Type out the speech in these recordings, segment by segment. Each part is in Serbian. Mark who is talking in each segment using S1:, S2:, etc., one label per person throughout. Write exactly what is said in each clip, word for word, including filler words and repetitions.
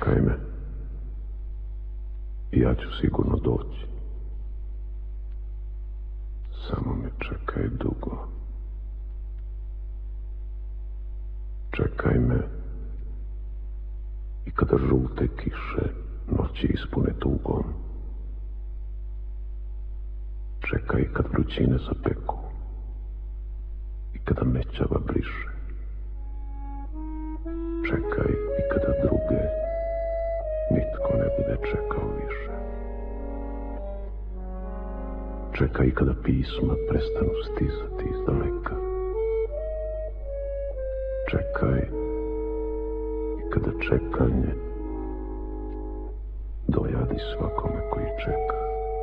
S1: Čekaj me i ja ću sigurno doći. Samo me čekaj dugo. Čekaj me i kada žute kiše noći ispune tugom. Čekaj kad vrućine zapeku i kada mećava briše. Čekaj i kada druge nitko ne bude čekao više. Čekaj i kada pisma prestanu stizati iz daleka. Čekaj i kada čekanje dojadi svakome koji čeka.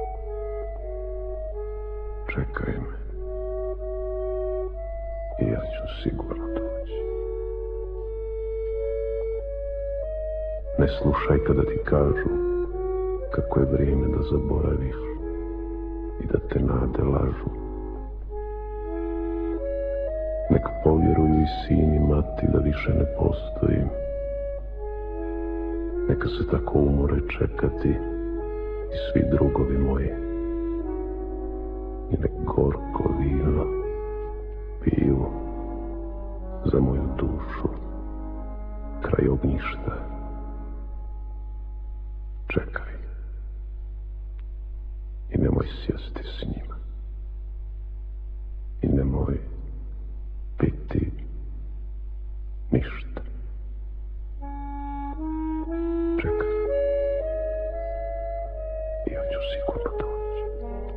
S1: Čekaj me i ja ću sigurno doći. Ne slušaj kada ti kažu kako je vrijeme da zaboraviš i da te nade lažu. Nek povjeruju i sin i mati da više ne postojim. Neka se tako umore čekati i svi drugovi moji. I nek gorko vino piju za moju dušu kraj ognjišta. Čekaj i nemoj sjesti s njima i nemoj piti ništa. Čekaj i ja ću sigurno doći.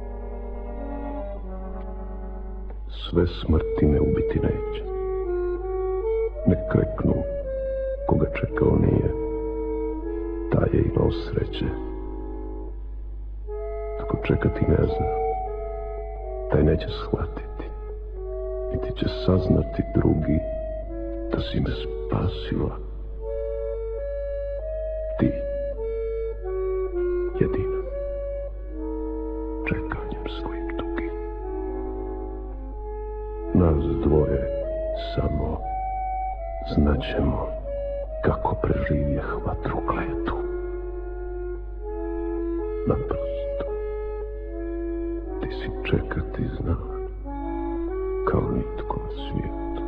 S1: Sve smrti me ubiti neće. Nek kreknu koga čekao nije. Taj je imao sreće. Ako čekati ne zna, taj neće shvatiti, niti će saznati drugi da si me spasila. Ti, jedina, čekanjem svojim dugim. Nas dvoje samo znaćemo kako preživje vatru kletu. Naprosto, ti si čekati zna kao nitko na svijetu.